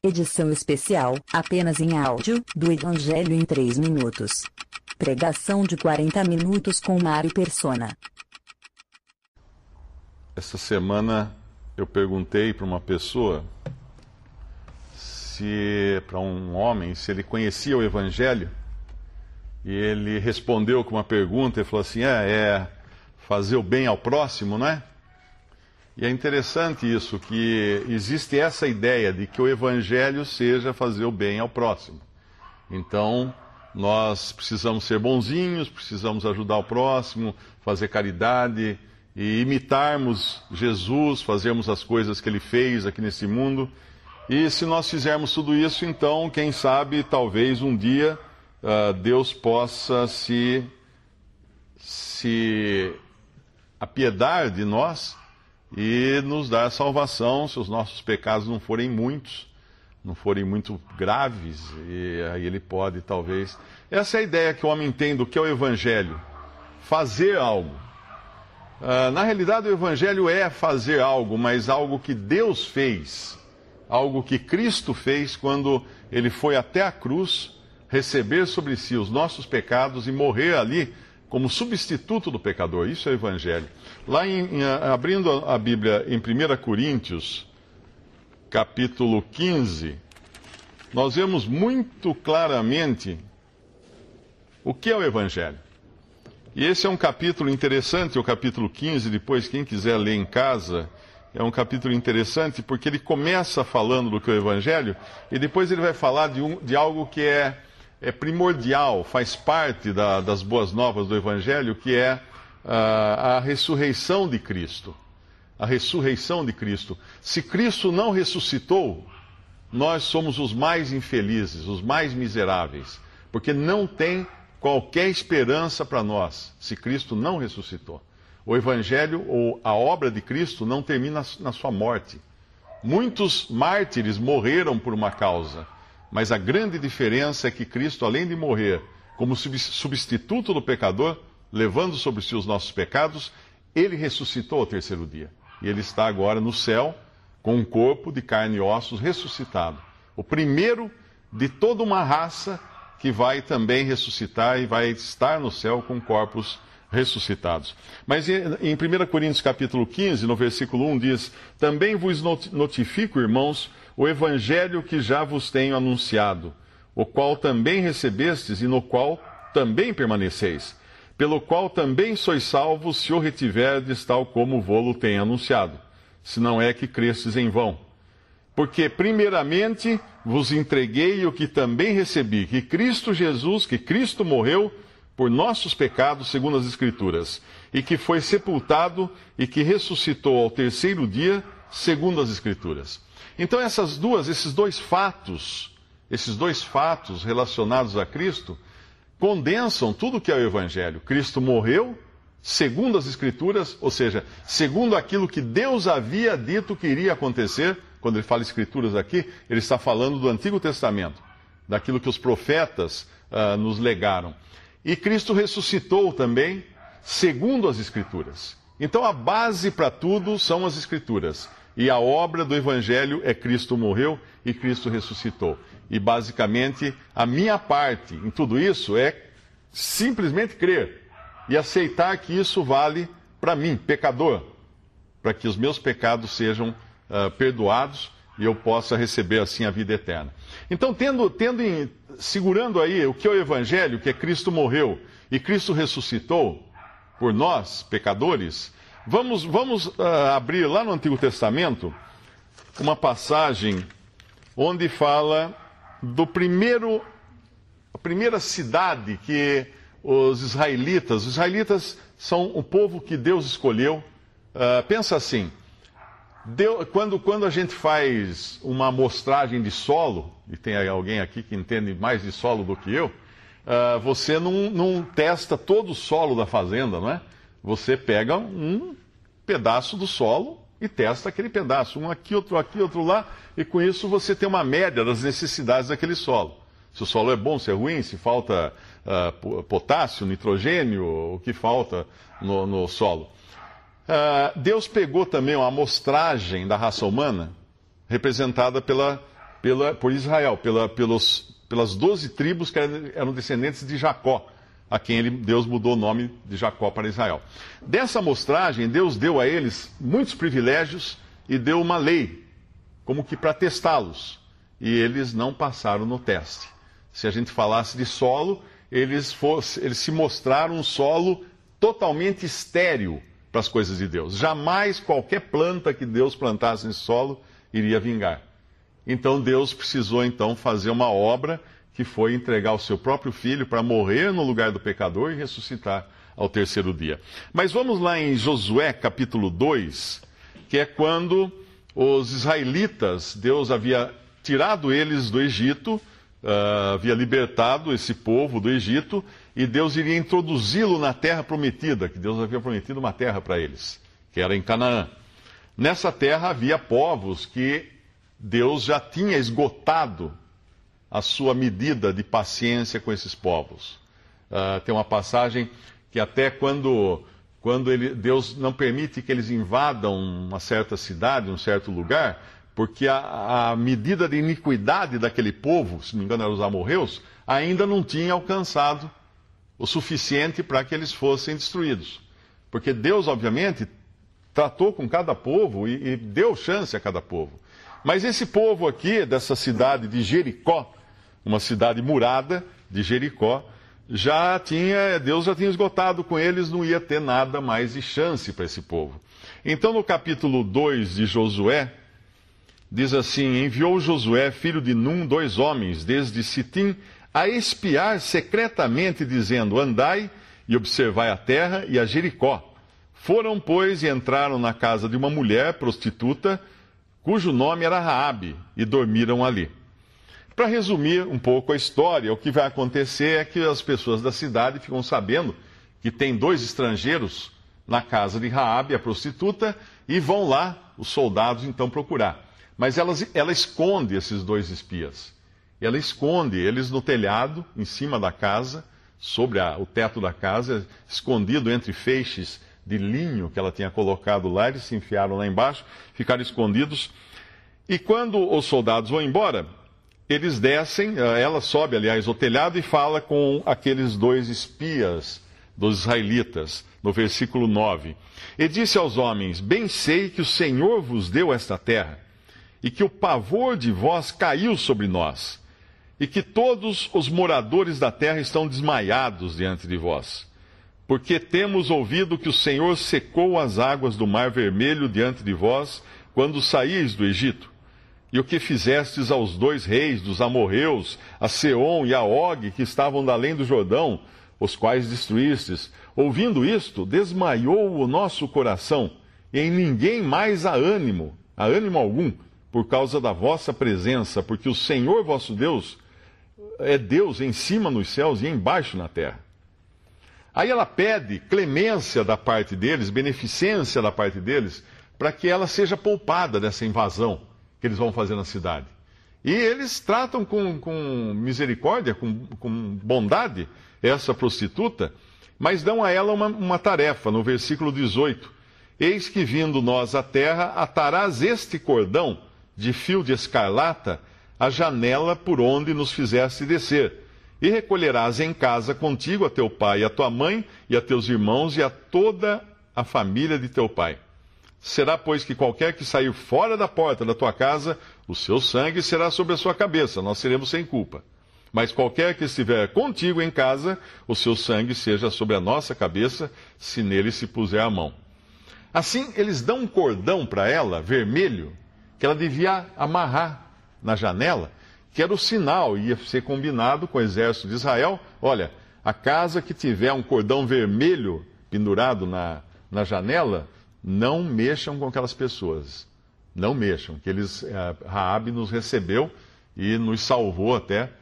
Edição especial, apenas em áudio, do Evangelho em 3 minutos. Pregação de 40 minutos com Mário Persona. Essa semana eu perguntei para uma pessoa, para um homem, se ele conhecia o Evangelho, e ele respondeu com uma pergunta, ele falou assim, é fazer o bem ao próximo, não é? E é interessante isso, que existe essa ideia de que o Evangelho seja fazer o bem ao próximo. Então, nós precisamos ser bonzinhos, precisamos ajudar o próximo, fazer caridade e imitarmos Jesus, fazermos as coisas que Ele fez aqui nesse mundo. E se nós fizermos tudo isso, então, quem sabe, talvez um dia Deus possa se apiedar de nós e nos dar salvação, se os nossos pecados não forem muitos, não forem muito graves, e aí Ele pode, talvez... Essa é a ideia que o homem tem do que é o Evangelho, fazer algo. Na realidade, o Evangelho é fazer algo, mas algo que Deus fez, algo que Cristo fez quando Ele foi até a cruz, receber sobre si os nossos pecados e morrer ali como substituto do pecador. Isso é o Evangelho. Lá, abrindo a Bíblia em 1 Coríntios, capítulo 15, nós vemos muito claramente o que é o Evangelho. E esse é um capítulo interessante, o capítulo 15, depois quem quiser ler em casa, é um capítulo interessante porque ele começa falando do que é o Evangelho e depois ele vai falar de algo que é primordial, faz parte das boas novas do Evangelho, que é a ressurreição de Cristo. A ressurreição de Cristo. Se Cristo não ressuscitou, nós somos os mais infelizes, os mais miseráveis, porque não tem qualquer esperança para nós, se Cristo não ressuscitou. O Evangelho, ou a obra de Cristo, não termina na sua morte. Muitos mártires morreram por uma causa, mas a grande diferença é que Cristo, além de morrer como substituto do pecador, levando sobre si os nossos pecados, Ele ressuscitou ao terceiro dia. E Ele está agora no céu, com um corpo de carne e ossos ressuscitado. O primeiro de toda uma raça que vai também ressuscitar e vai estar no céu com corpos ressuscitados. Mas em 1 Coríntios capítulo 15, no versículo 1, diz: também vos notifico, irmãos, o evangelho que já vos tenho anunciado, o qual também recebestes e no qual também permaneceis, pelo qual também sois salvos, se o retiverdes, tal como vô-lo tenho anunciado, se não é que crestes em vão. Porque primeiramente vos entreguei o que também recebi, que Cristo Jesus, que Cristo morreu por nossos pecados, segundo as Escrituras, e que foi sepultado e que ressuscitou ao terceiro dia, segundo as Escrituras. Então esses dois fatos relacionados a Cristo, condensam tudo o que é o Evangelho. Cristo morreu, segundo as Escrituras, ou seja, segundo aquilo que Deus havia dito que iria acontecer. Quando ele fala Escrituras aqui, ele está falando do Antigo Testamento, daquilo que os profetas nos legaram. E Cristo ressuscitou também, segundo as Escrituras. Então a base para tudo são as Escrituras. E a obra do Evangelho é Cristo morreu e Cristo ressuscitou. E basicamente a minha parte em tudo isso é simplesmente crer e aceitar que isso vale para mim, pecador, para que os meus pecados sejam perdoados e eu possa receber assim a vida eterna. Então, segurando aí o que é o Evangelho, que é Cristo morreu e Cristo ressuscitou por nós, pecadores, vamos abrir lá no Antigo Testamento uma passagem onde fala a primeira cidade que os israelitas são o povo que Deus escolheu. Pensa assim, quando a gente faz uma amostragem de solo, e tem alguém aqui que entende mais de solo do que eu, você não testa todo o solo da fazenda, não é? Você pega um pedaço do solo e testa aquele pedaço, um aqui, outro lá, e com isso você tem uma média das necessidades daquele solo. Se o solo é bom, se é ruim, se falta potássio, nitrogênio, o que falta no solo. Deus pegou também uma amostragem da raça humana, representada pela por Israel, pelas 12 tribos que eram descendentes de Jacó, a quem Deus mudou o nome de Jacó para Israel. Dessa amostragem, Deus deu a eles muitos privilégios e deu uma lei, como que para testá-los. E eles não passaram no teste. Se a gente falasse de solo, eles se mostraram um solo totalmente estéril para as coisas de Deus. Jamais qualquer planta que Deus plantasse nesse solo iria vingar. Então Deus precisou fazer uma obra que foi entregar o seu próprio filho para morrer no lugar do pecador e ressuscitar ao terceiro dia. Mas vamos lá em Josué capítulo 2, que é quando os israelitas, Deus havia tirado eles do Egito, havia libertado esse povo do Egito, e Deus iria introduzi-lo na terra prometida, que Deus havia prometido uma terra para eles, que era em Canaã. Nessa terra havia povos que Deus já tinha esgotado a sua medida de paciência com esses povos. Tem uma passagem que até quando Deus não permite que eles invadam uma certa cidade, um certo lugar, porque a medida de iniquidade daquele povo, se não me engano eram os amorreus, ainda não tinha alcançado o suficiente para que eles fossem destruídos. Porque Deus, obviamente, tratou com cada povo e deu chance a cada povo. Mas esse povo aqui, dessa cidade de Jericó, uma cidade murada de Jericó, Deus já tinha esgotado com eles, não ia ter nada mais de chance para esse povo. Então, no capítulo 2 de Josué, diz assim: enviou Josué, filho de Num, 2 homens, desde Sitim, a espiar secretamente, dizendo: andai e observai a terra e a Jericó. Foram, pois, e entraram na casa de uma mulher prostituta, cujo nome era Raabe, e dormiram ali. Para resumir um pouco a história, o que vai acontecer é que as pessoas da cidade ficam sabendo que tem 2 estrangeiros na casa de Raabe, a prostituta, e vão lá, os soldados, então, procurar. Mas ela esconde esses 2 espias. Ela esconde eles no telhado, em cima da casa, sobre o teto da casa, escondido entre feixes de linho que ela tinha colocado lá. Eles se enfiaram lá embaixo, ficaram escondidos. E quando os soldados vão embora, eles descem, ela sobe, aliás, ao telhado e fala com aqueles 2 espias dos israelitas, no versículo 9. E disse aos homens: bem sei que o Senhor vos deu esta terra, e que o pavor de vós caiu sobre nós, e que todos os moradores da terra estão desmaiados diante de vós. Porque temos ouvido que o Senhor secou as águas do Mar Vermelho diante de vós, quando saíeis do Egito. E o que fizestes aos 2 reis dos amorreus, a Seom e a Og, que estavam da além do Jordão, os quais destruístes. Ouvindo isto, desmaiou o nosso coração, e em ninguém mais há ânimo algum, por causa da vossa presença, porque o Senhor vosso Deus é Deus em cima nos céus e embaixo na terra. Aí ela pede clemência da parte deles, beneficência da parte deles, para que ela seja poupada dessa invasão que eles vão fazer na cidade. E eles tratam com misericórdia, com bondade, essa prostituta, mas dão a ela uma tarefa, no versículo 18. Eis que vindo nós à terra, atarás este cordão de fio de escarlata à janela por onde nos fizeste descer, e recolherás em casa contigo a teu pai e a tua mãe, e a teus irmãos, e a toda a família de teu pai. Será, pois, que qualquer que sair fora da porta da tua casa, o seu sangue será sobre a sua cabeça, nós seremos sem culpa. Mas qualquer que estiver contigo em casa, o seu sangue seja sobre a nossa cabeça, se nele se puser a mão. Assim, eles dão um cordão para ela, vermelho, que ela devia amarrar na janela, que era o sinal, ia ser combinado com o exército de Israel. Olha, a casa que tiver um cordão vermelho pendurado na janela, não mexam com aquelas pessoas. Não mexam, que Raabe nos recebeu e nos salvou até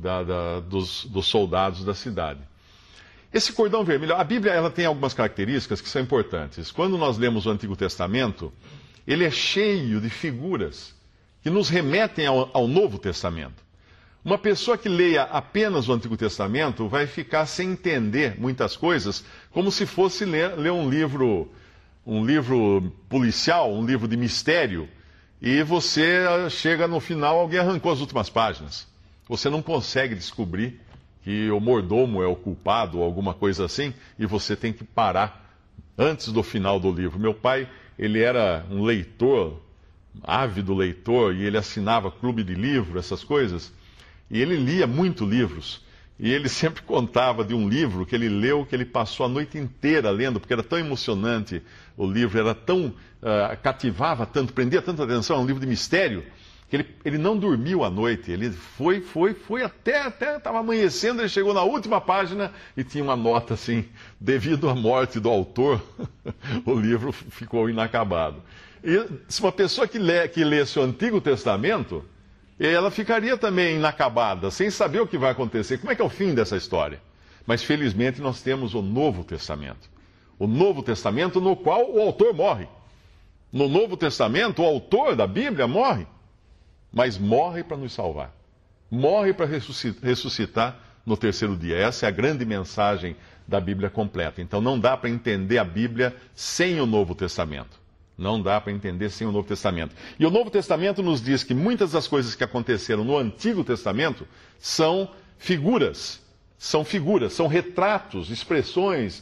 dos soldados da cidade. Esse cordão vermelho, a Bíblia ela tem algumas características que são importantes. Quando nós lemos o Antigo Testamento, ele é cheio de figuras que nos remetem ao Novo Testamento. Uma pessoa que leia apenas o Antigo Testamento vai ficar sem entender muitas coisas, como se fosse ler um livro policial, um livro de mistério, e você chega no final, alguém arrancou as últimas páginas. Você não consegue descobrir que o mordomo é o culpado ou alguma coisa assim, e você tem que parar antes do final do livro. Meu pai, ele era um leitor, ávido leitor, e ele assinava clube de livro, essas coisas, e ele lia muito livros. E ele sempre contava de um livro que ele leu, que ele passou a noite inteira lendo, porque era tão emocionante o livro, era tão cativava tanto, prendia tanta atenção, era um livro de mistério, que ele não dormiu à noite. Ele foi até estava amanhecendo, ele chegou na última página e tinha uma nota assim: devido à morte do autor, o livro ficou inacabado. E se uma pessoa que lesse o Antigo Testamento, ela ficaria também inacabada, sem saber o que vai acontecer. Como é que é o fim dessa história? Mas felizmente nós temos o Novo Testamento. O Novo Testamento no qual o autor morre. No Novo Testamento, o autor da Bíblia morre, mas morre para nos salvar. Morre para ressuscitar no terceiro dia. Essa é a grande mensagem da Bíblia completa. Então não dá para entender a Bíblia sem o Novo Testamento. Não dá para entender sem o Novo Testamento. E o Novo Testamento nos diz que muitas das coisas que aconteceram no Antigo Testamento são figuras, são retratos, expressões,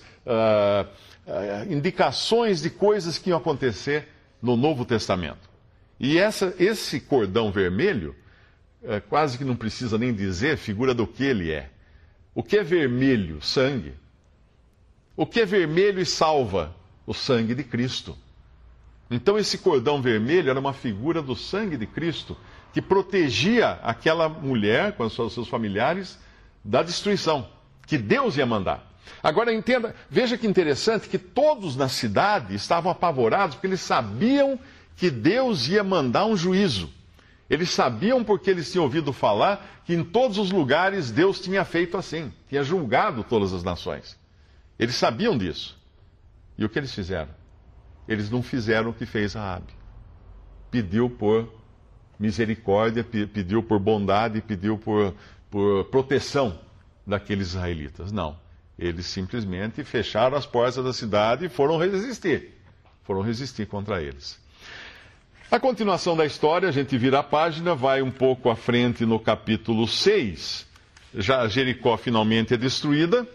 indicações de coisas que iam acontecer no Novo Testamento. E esse cordão vermelho, quase que não precisa nem dizer, figura do que ele é. O que é vermelho? Sangue. O que é vermelho e salva? O sangue de Cristo. Então esse cordão vermelho era uma figura do sangue de Cristo que protegia aquela mulher com os seus familiares da destruição que Deus ia mandar. Agora entenda, veja que interessante que todos na cidade estavam apavorados porque eles sabiam que Deus ia mandar um juízo. Eles sabiam porque eles tinham ouvido falar que em todos os lugares Deus tinha feito assim, tinha julgado todas as nações. Eles sabiam disso. E o que eles fizeram? Eles não fizeram o que fez Raabe. Pediu por misericórdia, pediu por bondade, pediu por proteção daqueles israelitas. Não. Eles simplesmente fecharam as portas da cidade e foram resistir. Foram resistir contra eles. A continuação da história, a gente vira a página, vai um pouco à frente no capítulo 6. Já Jericó finalmente é destruída.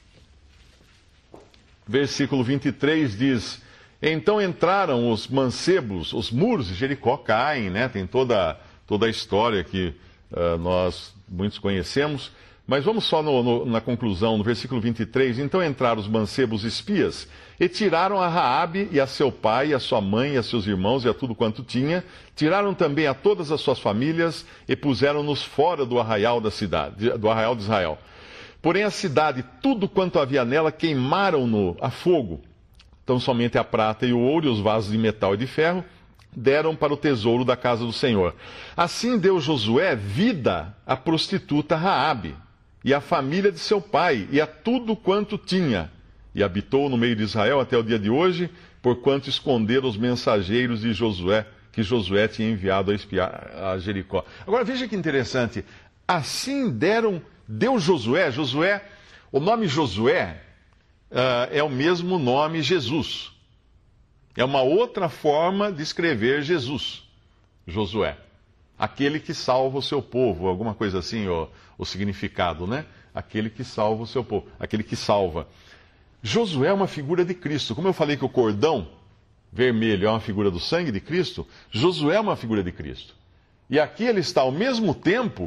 Versículo 23 diz: então entraram os mancebos, os muros de Jericó caem, né? Tem toda a história que nós muitos conhecemos. Mas vamos só na conclusão, no versículo 23. Então entraram os mancebos espias e tiraram a Raabe e a seu pai, e a sua mãe, e a seus irmãos, e a tudo quanto tinha. Tiraram também a todas as suas famílias e puseram-nos fora do arraial da cidade, do arraial de Israel. Porém a cidade, tudo quanto havia nela, queimaram-no a fogo. Então somente a prata e o ouro e os vasos de metal e de ferro deram para o tesouro da casa do Senhor. Assim deu Josué vida à prostituta Raabe e à família de seu pai e a tudo quanto tinha. E habitou no meio de Israel até o dia de hoje, porquanto esconderam os mensageiros de Josué, que Josué tinha enviado a espiar a Jericó. Agora veja que interessante. Assim deu Josué, o nome Josué é o mesmo nome Jesus. É uma outra forma de escrever Jesus, Josué. Aquele que salva o seu povo, alguma coisa assim, o significado, né? Aquele que salva o seu povo, aquele que salva. Josué é uma figura de Cristo. Como eu falei que o cordão vermelho é uma figura do sangue de Cristo, Josué é uma figura de Cristo. E aqui ele está ao mesmo tempo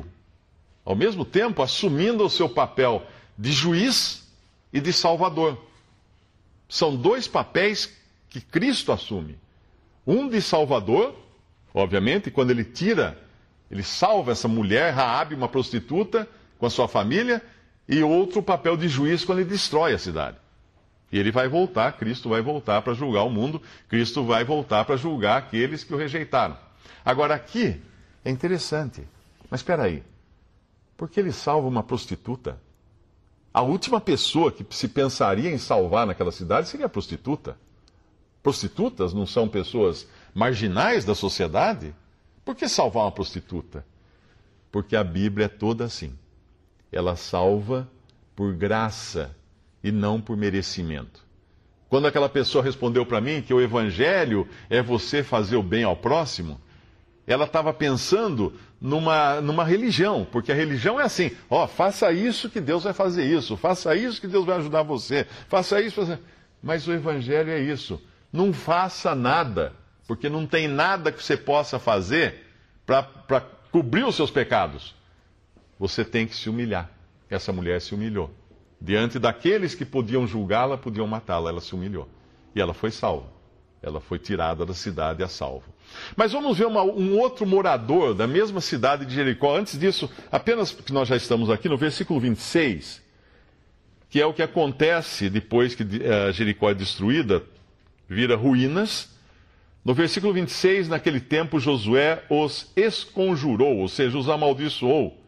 assumindo o seu papel de juiz e de salvador. São dois papéis que Cristo assume. Um de salvador, obviamente, quando ele salva essa mulher, Raabe, uma prostituta, com a sua família, e outro papel de juiz quando ele destrói a cidade. E ele vai voltar, Cristo vai voltar para julgar o mundo, Cristo vai voltar para julgar aqueles que o rejeitaram. Agora aqui é interessante, mas espera aí, por que ele salva uma prostituta? A última pessoa que se pensaria em salvar naquela cidade seria a prostituta. Prostitutas não são pessoas marginais da sociedade? Por que salvar uma prostituta? Porque a Bíblia é toda assim. Ela salva por graça e não por merecimento. Quando aquela pessoa respondeu para mim que o Evangelho é você fazer o bem ao próximo, ela estava pensando numa religião, porque a religião é assim: ó, faça isso que Deus vai fazer isso, faça isso que Deus vai ajudar você, faça isso. Mas o Evangelho é isso: não faça nada, porque não tem nada que você possa fazer para cobrir os seus pecados. Você tem que se humilhar. Essa mulher se humilhou. Diante daqueles que podiam julgá-la, podiam matá-la, ela se humilhou. E ela foi salva. Ela foi tirada da cidade a salvo. Mas vamos ver um outro morador da mesma cidade de Jericó. Antes disso, apenas que nós já estamos aqui no versículo 26, que é o que acontece depois que Jericó é destruída, vira ruínas. No versículo 26, naquele tempo Josué os esconjurou, ou seja, os amaldiçoou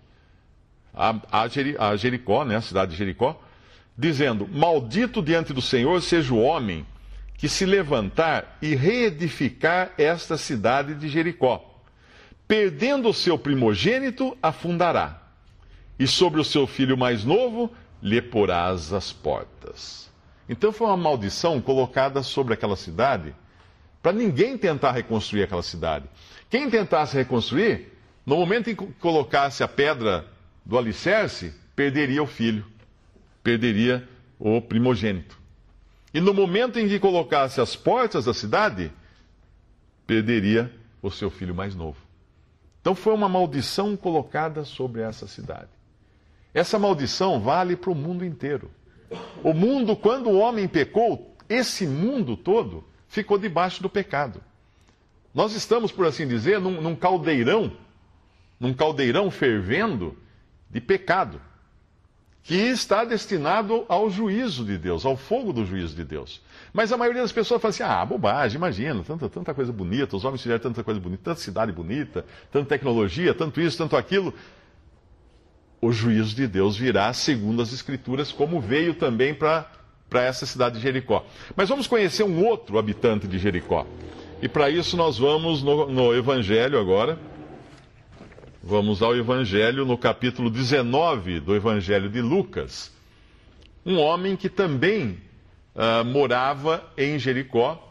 a Jericó, né, a cidade de Jericó, dizendo: maldito diante do Senhor seja o homem que se levantar e reedificar esta cidade de Jericó. Perdendo o seu primogênito, afundará, e sobre o seu filho mais novo lhe porás as portas. Então foi uma maldição colocada sobre aquela cidade, para ninguém tentar reconstruir aquela cidade. Quem tentasse reconstruir, no momento em que colocasse a pedra do alicerce, perderia o filho, perderia o primogênito. E no momento em que colocasse as portas da cidade, perderia o seu filho mais novo. Então foi uma maldição colocada sobre essa cidade. Essa maldição vale para o mundo inteiro. O mundo, quando o homem pecou, esse mundo todo ficou debaixo do pecado. Nós estamos, por assim dizer, num caldeirão fervendo de pecado, que está destinado ao juízo de Deus, ao fogo do juízo de Deus. Mas a maioria das pessoas fala assim: bobagem, imagina, tanta coisa bonita, os homens fizeram tanta coisa bonita, tanta cidade bonita, tanta tecnologia, tanto isso, tanto aquilo. O juízo de Deus virá segundo as Escrituras, como veio também para essa cidade de Jericó. Mas vamos conhecer um outro habitante de Jericó. E para isso nós vamos no Evangelho agora. Vamos ao Evangelho, no capítulo 19 do Evangelho de Lucas. Um homem que também morava em Jericó.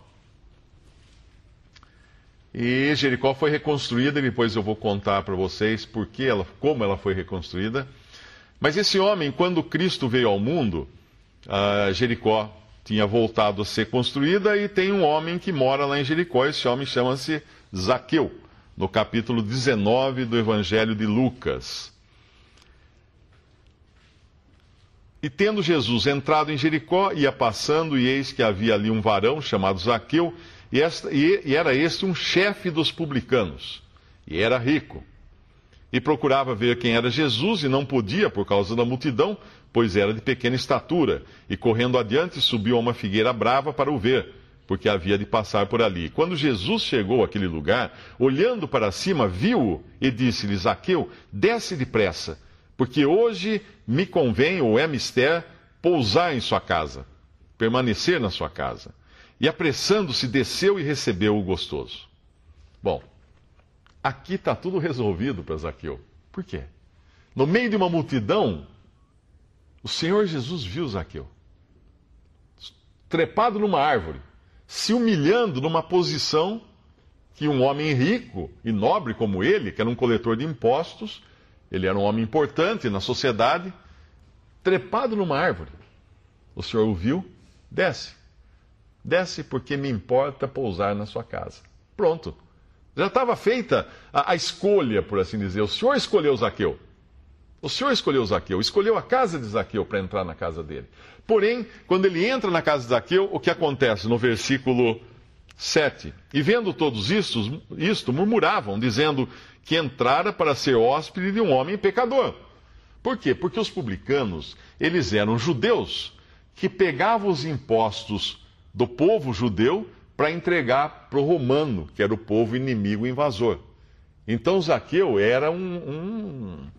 E Jericó foi reconstruída, e depois eu vou contar para vocês como ela foi reconstruída. Mas esse homem, quando Cristo veio ao mundo, Jericó tinha voltado a ser construída, e tem um homem que mora lá em Jericó. Esse homem chama-se Zaqueu, no capítulo 19 do Evangelho de Lucas. E tendo Jesus entrado em Jericó, ia passando, e eis que havia ali um varão chamado Zaqueu, e era este um chefe dos publicanos, e era rico. E procurava ver quem era Jesus, e não podia por causa da multidão, pois era de pequena estatura. E correndo adiante, subiu a uma figueira brava para o ver, porque havia de passar por ali. E quando Jesus chegou àquele lugar, olhando para cima, viu-o e disse-lhe: Zaqueu, desce depressa, porque hoje me convém, ou é mister, pousar em sua casa, permanecer na sua casa. E apressando-se, desceu e recebeu o gostoso. Bom, aqui está tudo resolvido para Zaqueu. Por quê? No meio de uma multidão, o Senhor Jesus viu Zaqueu trepado numa árvore, se humilhando numa posição que um homem rico e nobre como ele, que era um coletor de impostos, ele era um homem importante na sociedade, trepado numa árvore. O Senhor o viu, desce. Desce porque me importa pousar na sua casa. Pronto. Já estava feita a escolha, por assim dizer. O Senhor escolheu Zaqueu. O Senhor escolheu Zaqueu, escolheu a casa de Zaqueu para entrar na casa dele. Porém, quando ele entra na casa de Zaqueu, o que acontece? No versículo 7. E vendo todos isto, murmuravam, dizendo que entrara para ser hóspede de um homem pecador. Por quê? Porque os publicanos, eles eram judeus que pegavam os impostos do povo judeu para entregar para o romano, que era o povo inimigo invasor. Então Zaqueu era um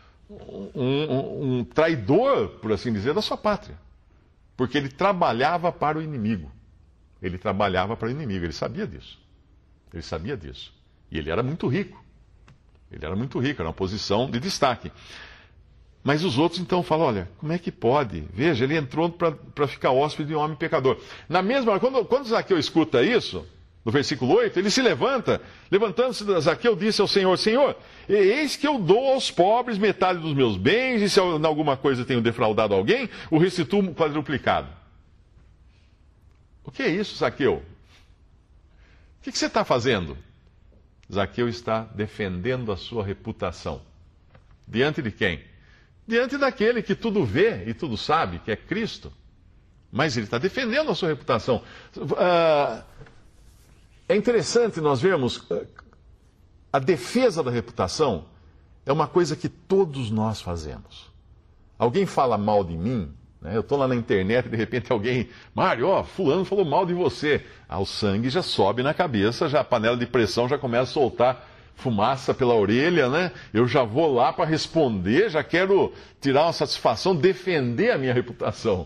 traidor, por assim dizer, da sua pátria. Porque ele trabalhava para o inimigo. Ele trabalhava para o inimigo, ele sabia disso. Ele sabia disso. E ele era muito rico. Ele era muito rico, era uma posição de destaque. Mas os outros então falam: olha, como é que pode? Veja, ele entrou para ficar hóspede de um homem pecador. Na mesma hora, quando Zaqueu escuta isso, No versículo 8, ele se levanta, levantando-se, Zaqueu disse ao Senhor, Senhor, eis que eu dou aos pobres metade dos meus bens, e se em alguma coisa tenho defraudado alguém, o restituo quadruplicado. O que é isso, Zaqueu? O que você está fazendo? Zaqueu está defendendo a sua reputação. Diante de quem? Diante daquele que tudo vê e tudo sabe, que é Cristo. Mas ele está defendendo a sua reputação. É interessante nós vermos a defesa da reputação é uma coisa que todos nós fazemos. Alguém fala mal de mim, né? Eu estou lá na internet e de repente alguém, Mário, fulano falou mal de você. O sangue já sobe na cabeça, já a panela de pressão já começa a soltar fumaça pela orelha, né? Eu já vou lá para responder, já quero tirar uma satisfação, defender a minha reputação.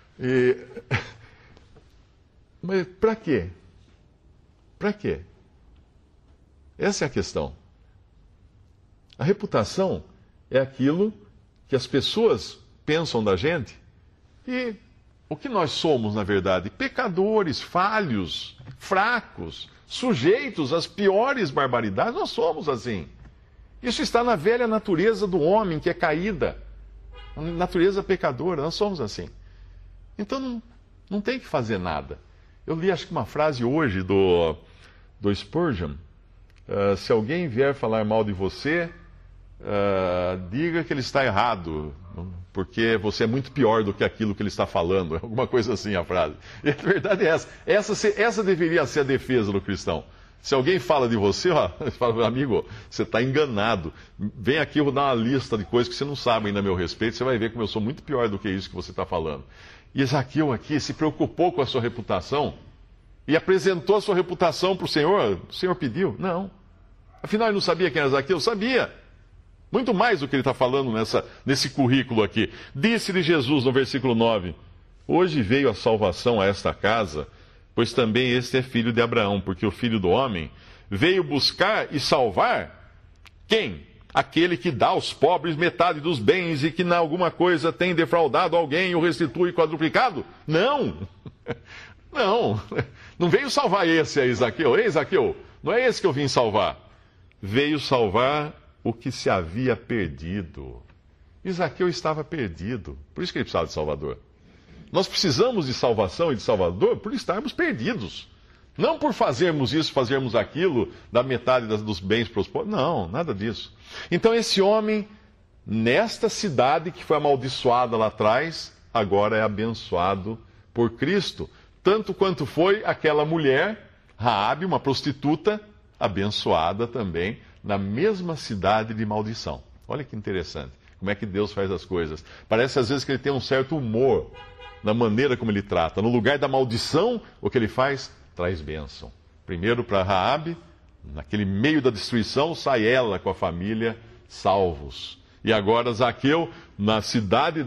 Mas para quê? Para quê? Essa é a questão. A reputação é aquilo que as pessoas pensam da gente e o que nós somos, na verdade? Pecadores, falhos, fracos, sujeitos às piores barbaridades. Nós somos assim. Isso está na velha natureza do homem que é caída, a natureza pecadora. Nós somos assim. Então não tem que fazer nada. Eu li, acho que uma frase hoje do Spurgeon. Se alguém vier falar mal de você, diga que ele está errado, porque você é muito pior do que aquilo que ele está falando. Alguma coisa assim a frase. E a verdade é essa. Essa deveria ser a defesa do cristão. Se alguém fala de você, fala, amigo, você está enganado. Vem aqui, eu vou dar uma lista de coisas que você não sabe ainda a meu respeito, você vai ver como eu sou muito pior do que isso que você está falando. E Zaqueu aqui se preocupou com a sua reputação e apresentou a sua reputação para o Senhor. O Senhor pediu? Não. Afinal, ele não sabia quem era Zaqueu? Sabia. Muito mais do que ele está falando nesse currículo aqui. Disse-lhe Jesus no versículo 9, hoje veio a salvação a esta casa, pois também este é filho de Abraão, porque o Filho do Homem veio buscar e salvar quem? Aquele que dá aos pobres metade dos bens e que em alguma coisa tem defraudado alguém e o restitui quadruplicado? Não! Não veio salvar esse aí, Zaqueu. Ei, Zaqueu, não é esse que eu vim salvar. Veio salvar o que se havia perdido. E Zaqueu estava perdido. Por isso que ele precisava de Salvador. Nós precisamos de salvação e de Salvador por estarmos perdidos. Não por fazermos isso, fazermos aquilo, dar metade dos bens para os pobres. Não, nada disso. Então esse homem, nesta cidade que foi amaldiçoada lá atrás, agora é abençoado por Cristo. Tanto quanto foi aquela mulher, Raabe, uma prostituta, abençoada também na mesma cidade de maldição. Olha que interessante. Como é que Deus faz as coisas. Parece às vezes que ele tem um certo humor na maneira como ele trata. No lugar da maldição, o que ele faz? Traz bênção. Primeiro para Raabe, naquele meio da destruição, sai ela com a família salvos. E agora Zaqueu, na cidade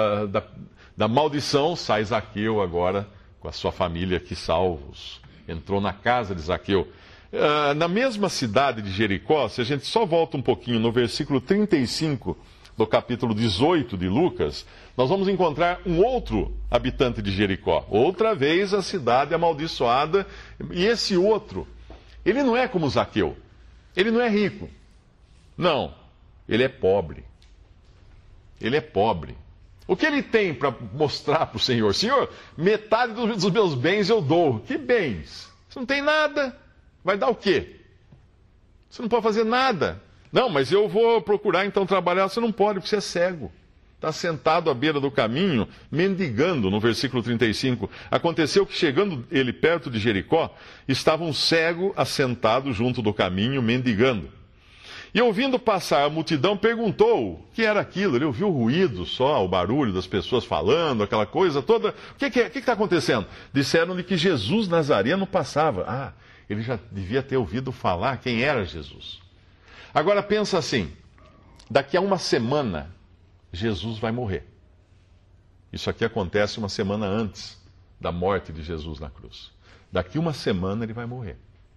da maldição, sai Zaqueu agora com a sua família aqui salvos. Entrou na casa de Zaqueu. Na mesma cidade de Jericó, se a gente só volta um pouquinho no versículo 35 do capítulo 18 de Lucas, nós vamos encontrar um outro habitante de Jericó. Outra vez a cidade amaldiçoada. E esse outro, ele não é como Zaqueu. Ele não é rico. Não, ele é pobre. Ele é pobre. O que ele tem para mostrar para o Senhor? Senhor, metade dos meus bens eu dou. Que bens? Você não tem nada. Vai dar o quê? Você não pode fazer nada. Não, mas eu vou procurar então trabalhar. Você não pode, porque você é cego. Está sentado à beira do caminho, mendigando, no versículo 35. Aconteceu que, chegando ele perto de Jericó, estava um cego assentado junto do caminho, mendigando. E ouvindo passar a multidão, perguntou o que era aquilo. Ele ouviu o ruído só, o barulho das pessoas falando, aquela coisa toda. O que está acontecendo? Disseram-lhe que Jesus Nazareno passava. Ele já devia ter ouvido falar quem era Jesus. Agora pensa assim, daqui a uma semana, Jesus vai morrer. Isso aqui acontece uma semana antes da morte de Jesus na cruz. Daqui uma semana ele vai morrer.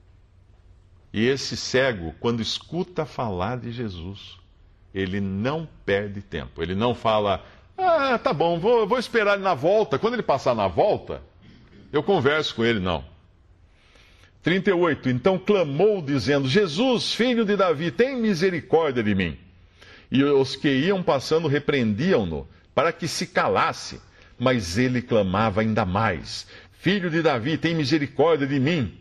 E esse cego, quando escuta falar de Jesus, ele não perde tempo. Ele não fala, tá bom, vou esperar ele na volta. Quando ele passar na volta, eu converso com ele. Não. 38. Então clamou, dizendo: Jesus, filho de Davi, tem misericórdia de mim. E os que iam passando repreendiam-no, para que se calasse. Mas ele clamava ainda mais: Filho de Davi, tem misericórdia de mim.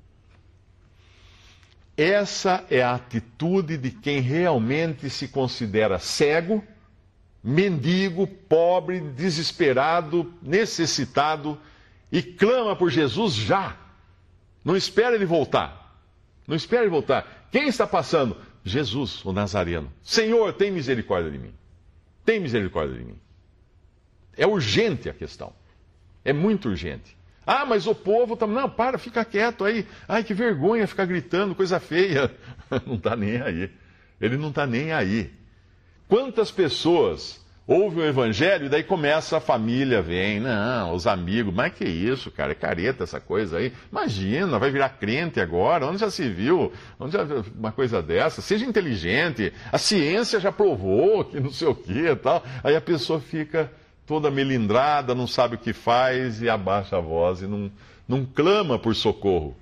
Essa é a atitude de quem realmente se considera cego, mendigo, pobre, desesperado, necessitado, e clama por Jesus já. Não espera ele voltar. Não espera ele voltar. Quem está passando? Jesus, o Nazareno. Senhor, tem misericórdia de mim. Tem misericórdia de mim. É urgente a questão. É muito urgente. Ah, mas o povo também. Não, para, fica quieto aí. Ai, que vergonha ficar gritando, coisa feia. Não está nem aí. Ele não está nem aí. Quantas pessoas ouvem o evangelho e daí começa a família, vem, não, os amigos, mas que isso, cara, é careta essa coisa aí. Imagina, vai virar crente agora, onde já se viu? Onde já viu uma coisa dessa? Seja inteligente, a ciência já provou que não sei o que e tal. Aí a pessoa fica toda melindrada, não sabe o que faz e abaixa a voz e não clama por socorro.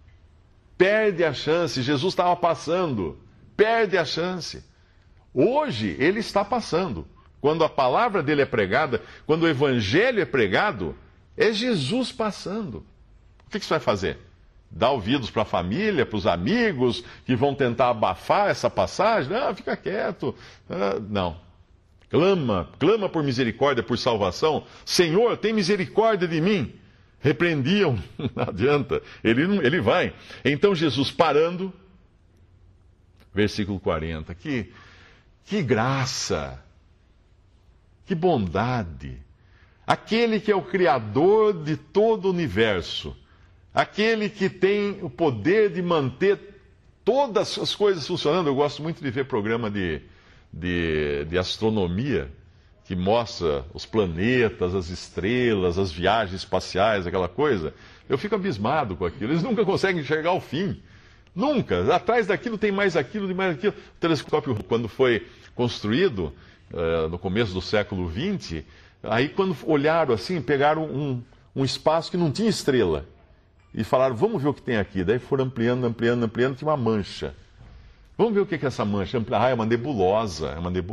Perde a chance. Jesus estava passando, perde a chance. Hoje ele está passando. Quando a palavra dele é pregada, quando o evangelho é pregado, é Jesus passando. O que você vai fazer? Dar ouvidos para a família, para os amigos que vão tentar abafar essa passagem? Não, fica quieto. Não. Clama por misericórdia, por salvação. Senhor, tem misericórdia de mim. Repreendiam, não adianta. Ele vai. Então Jesus parando, versículo 40. Que graça! Que bondade! Aquele que é o Criador de todo o universo, aquele que tem o poder de manter todas as coisas funcionando. Eu gosto muito de ver programa de astronomia, que mostra os planetas, as estrelas, as viagens espaciais, aquela coisa. Eu fico abismado com aquilo. Eles nunca conseguem enxergar o fim. Nunca. Atrás daquilo tem mais aquilo, tem mais aquilo. O telescópio, quando foi construído, no começo do século XX, aí quando olharam assim, pegaram um espaço que não tinha estrela e falaram, vamos ver o que tem aqui. Daí foram ampliando, tinha uma mancha. Vamos ver o que é essa mancha. Ah, é uma nebulosa,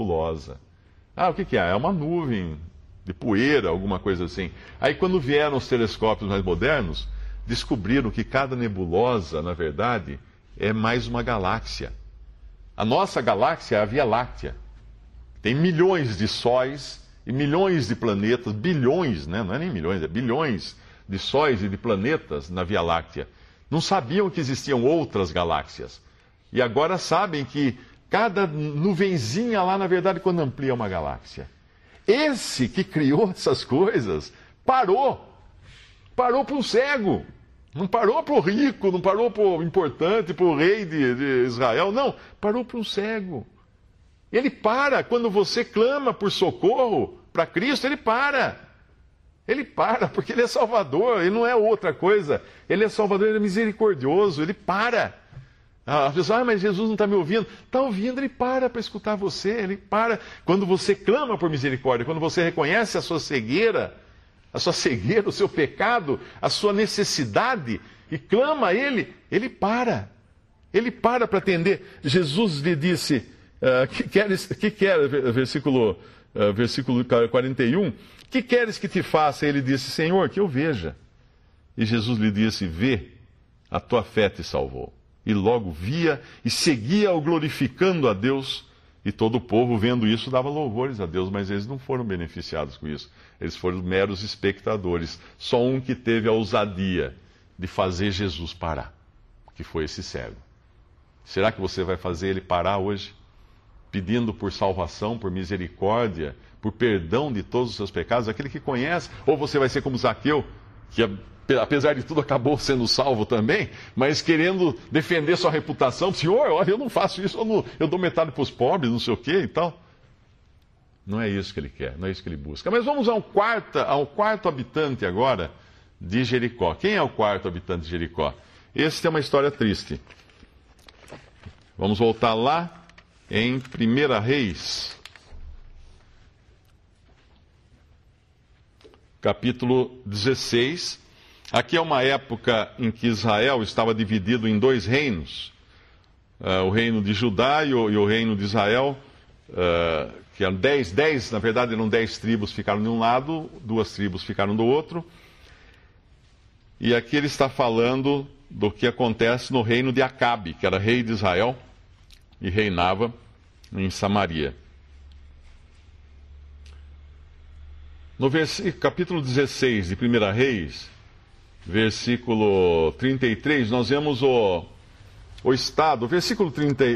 Ah, o que é? É uma nuvem de poeira, alguma coisa assim. Aí quando vieram os telescópios mais modernos, descobriram que cada nebulosa, na verdade, é mais uma galáxia. A nossa galáxia é a Via Láctea. Tem milhões de sóis e milhões de planetas, bilhões, né? Não é nem milhões, é bilhões de sóis e de planetas na Via Láctea. Não sabiam que existiam outras galáxias. E agora sabem que cada nuvenzinha lá, na verdade, quando amplia uma galáxia. Esse que criou essas coisas parou para o cego. Não parou para o rico, não parou para o importante, para o rei de Israel. Não, parou para um cego. Ele para. Quando você clama por socorro para Cristo, ele para. Ele para, porque ele é Salvador, ele não é outra coisa. Ele é Salvador, ele é misericordioso, ele para. A pessoa, mas Jesus não está me ouvindo. Está ouvindo, ele para escutar você, ele para. Quando você clama por misericórdia, quando você reconhece a sua cegueira, o seu pecado, a sua necessidade, e clama a ele, ele para. Ele para atender. Jesus lhe disse, versículo 41, que queres que te faça? Ele disse, Senhor, que eu veja. E Jesus lhe disse, vê, a tua fé te salvou. E logo via e seguia-o glorificando a Deus. E todo o povo, vendo isso, dava louvores a Deus, mas eles não foram beneficiados com isso. Eles foram meros espectadores. Só um que teve a ousadia de fazer Jesus parar, que foi esse cego. Será que você vai fazer ele parar hoje? Pedindo por salvação, por misericórdia, por perdão de todos os seus pecados, aquele que conhece? Ou você vai ser como Zaqueu, que apesar de tudo acabou sendo salvo também, mas querendo defender sua reputação? Senhor, olha, eu não faço isso, eu dou metade para os pobres, não sei o quê e tal. Não é isso que ele quer, não é isso que ele busca. Mas vamos ao quarto habitante agora de Jericó. Quem é o quarto habitante de Jericó? Esse tem uma história triste. Vamos voltar lá em 1 Reis, capítulo 16, Aqui é uma época em que Israel estava dividido em dois reinos. O reino de Judá e o reino de Israel, que eram na verdade eram 10 tribos, ficaram de um lado, 2 tribos ficaram do outro. E aqui ele está falando do que acontece no reino de Acabe, que era rei de Israel e reinava em Samaria. No capítulo 16 de 1 Reis, versículo 33, nós vemos o estado. Versículo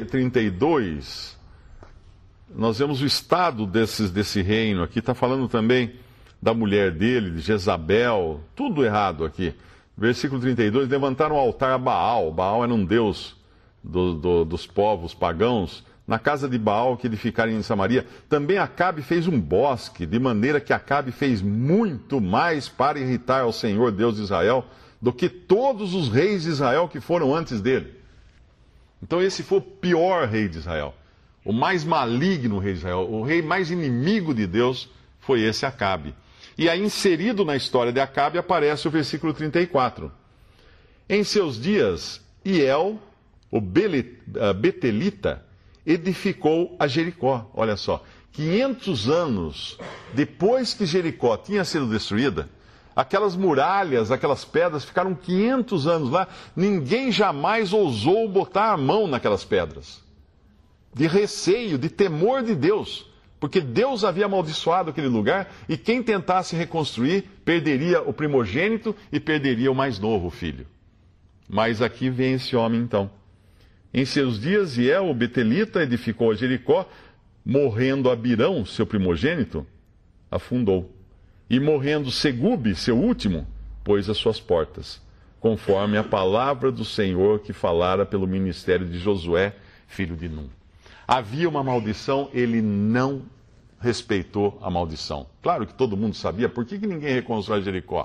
32, nós vemos o estado desse reino. Aqui está falando também da mulher dele, de Jezabel, tudo errado aqui. Versículo 32, levantaram um altar a Baal. Baal era um deus dos povos pagãos, na casa de Baal que edificaram em Samaria. Também Acabe fez um bosque, de maneira que Acabe fez muito mais para irritar ao Senhor Deus de Israel do que todos os reis de Israel que foram antes dele. Então esse foi o pior rei de Israel, o mais maligno rei de Israel, o rei mais inimigo de Deus foi esse Acabe. E aí inserido na história de Acabe aparece o versículo 34. Em seus dias, Hiel, o Betelita, edificou a Jericó. Olha só, 500 anos depois que Jericó tinha sido destruída, aquelas muralhas, aquelas pedras ficaram 500 anos lá, ninguém jamais ousou botar a mão naquelas pedras. De receio, de temor de Deus, porque Deus havia amaldiçoado aquele lugar e quem tentasse reconstruir perderia o primogênito e perderia o mais novo, o filho. Mas aqui vem esse homem então. Em seus dias, Hiel, o Betelita, edificou a Jericó, morrendo Abirão, seu primogênito, afundou. E morrendo Segube, seu último, pôs as suas portas, conforme a palavra do Senhor que falara pelo ministério de Josué, filho de Num. Havia uma maldição, ele não respeitou a maldição. Claro que todo mundo sabia, por que ninguém reconstrói Jericó?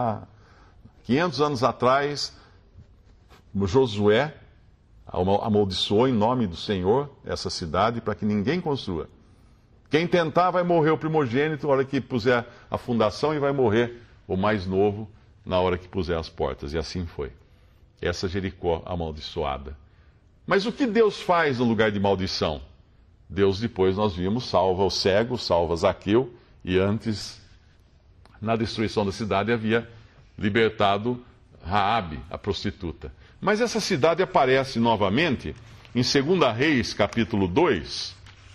500 anos atrás, Josué amaldiçoou em nome do Senhor essa cidade para que ninguém construa. Quem tentar vai morrer o primogênito na hora que puser a fundação e vai morrer o mais novo na hora que puser as portas. E assim foi. Essa Jericó amaldiçoada. Mas o que Deus faz no lugar de maldição? Deus, depois nós vimos, salva o cego, salva Zaqueu, e antes, na destruição da cidade, havia libertado Raabe, a prostituta. Mas essa cidade aparece novamente em 2 Reis, capítulo 2,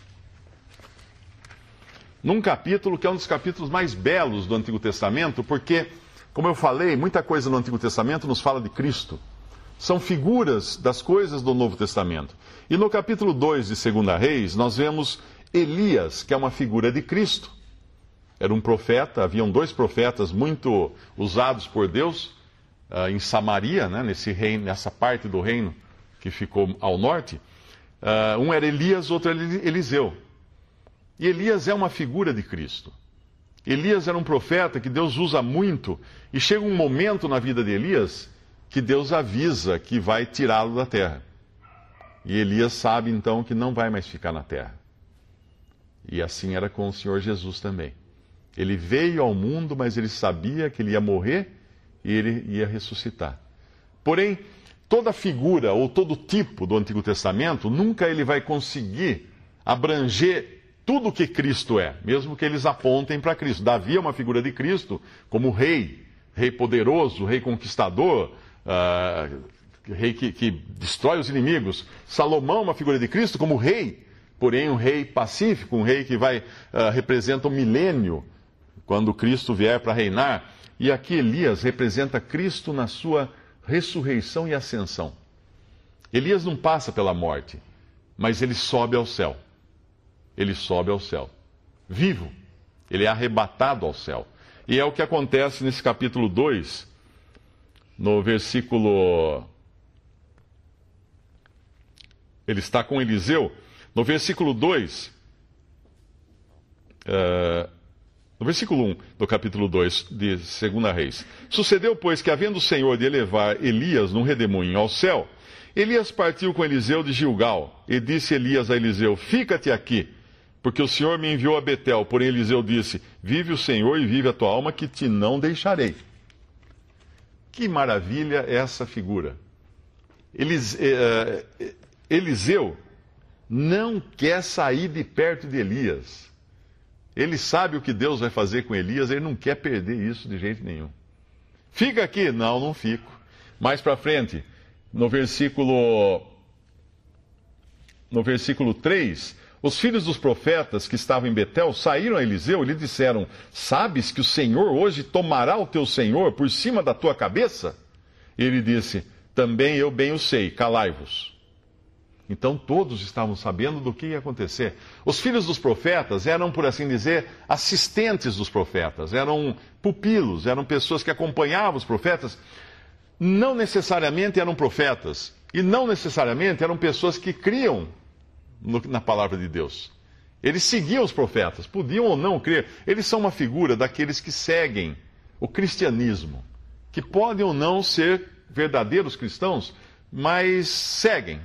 num capítulo que é um dos capítulos mais belos do Antigo Testamento, porque, como eu falei, muita coisa no Antigo Testamento nos fala de Cristo. São figuras das coisas do Novo Testamento. E no capítulo 2 de 2 Reis, nós vemos Elias, que é uma figura de Cristo. Era um profeta, haviam 2 profetas muito usados por Deus em Samaria, né, nessa parte do reino que ficou ao norte. Um era Elias, outro era Eliseu. E Elias é uma figura de Cristo. Elias era um profeta que Deus usa muito, e chega um momento na vida de Elias que Deus avisa que vai tirá-lo da terra. E Elias sabe então que não vai mais ficar na terra. E assim era com o Senhor Jesus também. Ele veio ao mundo, mas ele sabia que ele ia morrer e ele ia ressuscitar. Porém, toda figura ou todo tipo do Antigo Testamento, nunca ele vai conseguir abranger tudo o que Cristo é, mesmo que eles apontem para Cristo. Davi é uma figura de Cristo como rei poderoso, rei conquistador, rei que destrói os inimigos. Salomão é uma figura de Cristo como rei, porém um rei pacífico, um rei que representa o milênio, quando Cristo vier para reinar. E aqui Elias representa Cristo na sua ressurreição e ascensão. Elias não passa pela morte, mas ele sobe ao céu. Ele sobe ao céu, vivo. Ele é arrebatado ao céu. E é o que acontece nesse capítulo 2, no versículo... Ele está com Eliseu. No versículo 2, no versículo 1 do capítulo 2 de 2 Reis. Sucedeu, pois, que havendo o Senhor de elevar Elias num redemoinho ao céu, Elias partiu com Eliseu de Gilgal. E disse Elias a Eliseu: fica-te aqui, porque o Senhor me enviou a Betel. Porém Eliseu disse: vive o Senhor e vive a tua alma, que te não deixarei. Que maravilha essa figura. Eliseu não quer sair de perto de Elias. Ele sabe o que Deus vai fazer com Elias, ele não quer perder isso de jeito nenhum. Fica aqui? Não, não fico. Mais para frente, no versículo 3, os filhos dos profetas que estavam em Betel saíram a Eliseu e lhe disseram: sabes que o Senhor hoje tomará o teu senhor por cima da tua cabeça? Ele disse: também eu bem o sei, calai-vos. Então todos estavam sabendo do que ia acontecer. Os filhos dos profetas eram, por assim dizer, assistentes dos profetas, eram pupilos, eram pessoas que acompanhavam os profetas. Não necessariamente eram profetas, e não necessariamente eram pessoas que criam na palavra de Deus. Eles seguiam os profetas, podiam ou não crer. Eles são uma figura daqueles que seguem o cristianismo, que podem ou não ser verdadeiros cristãos, mas seguem,